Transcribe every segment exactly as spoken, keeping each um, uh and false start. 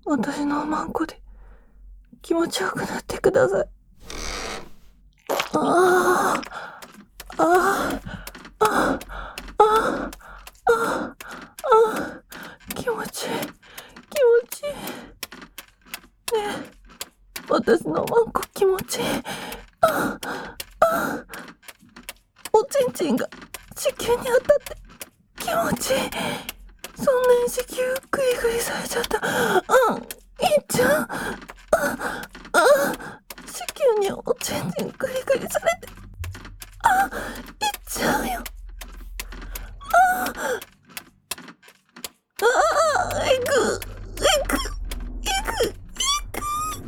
私のおまんこで気持ちよくなってください。ああ、ああ、ああ、ああ、気持ちいい、気持ちいい。ねえ、私のおまんこ気持ちいい。ああ、おちんちんが子宮に当たって気持ちいい。そんなに子宮グリグリされちゃった。うん、いっちゃう。ああ、子宮におちんちんグリグリされて、あ、いっちゃうよ。ああ、いく、いく、いく、いく。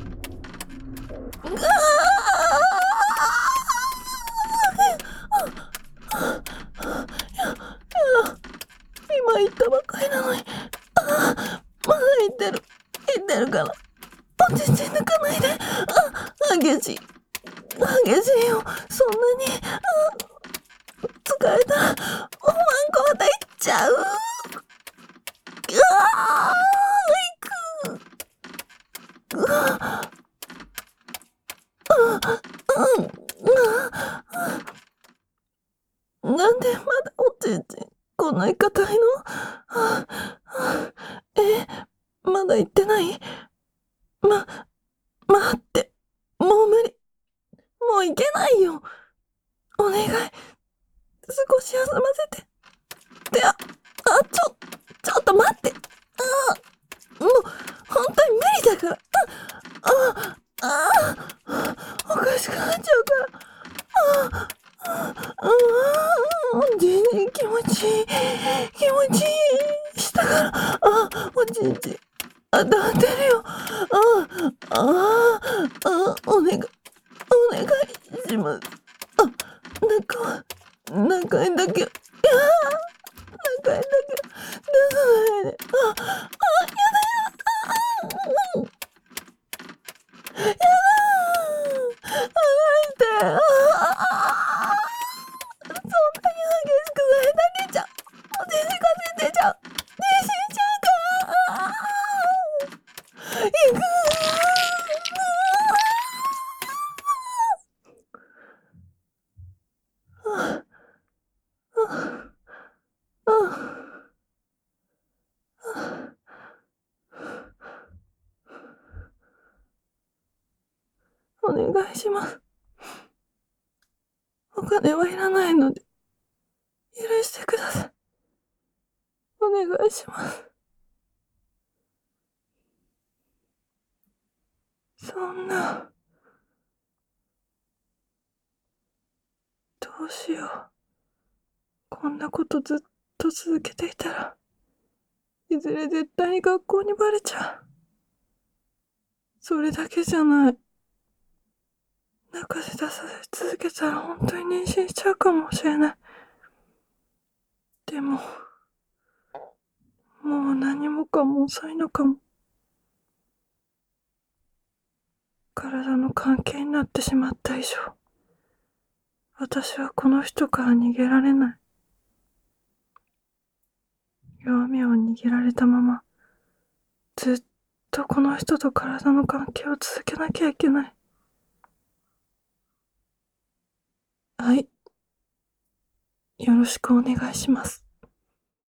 ああ、いや、いや、今言ったばかりなのに。ああ、まだ言ってる、言ってるから。おちんちん抜かないで。あ、激しい。激しいよ。そんなに。あ、疲れた。おまんこまた行っちゃう。うわー、行く。うわー、うん、うん、なんでまだおちんちんこんなに硬いの。はあ、え、まだ行ってない。ま、待って。もう無理。もう行けないよ。お願い。少し休ませて。で、あ、あ、ちょ、ちょっと待って。あ、もう、本当に無理だから。あ、あ、あ、おかしくなっちゃうから。あ、あ、あ、全然気持ちいい。気持ちいい。下から、あ、おちんちん。あ、当たってるよ。あ、あ、あ、お願い、お願いします。あ、中、中へだけ、いやー、中へだけ、出さないで。あ、あ、やだやだ、やだー、離して、ああ、そんなに激しくされたれちゃう。おちんちんかせてちゃう。ねえ、死んじゃうから。ああ、行くー。ああ、ああ、お願いします。お金はいらないので、許してください。お願いします。そんな、どうしよう。こんなことずっと続けていたら、いずれ絶対に学校にバレちゃう。それだけじゃない。中で出され続けたら本当に妊娠しちゃうかもしれない。でも、もう何もかも遅いのかも。体の関係になってしまった以上、私はこの人から逃げられない。弱みを握られたまま、ずっとこの人と体の関係を続けなきゃいけない。はい。よろしくお願いします。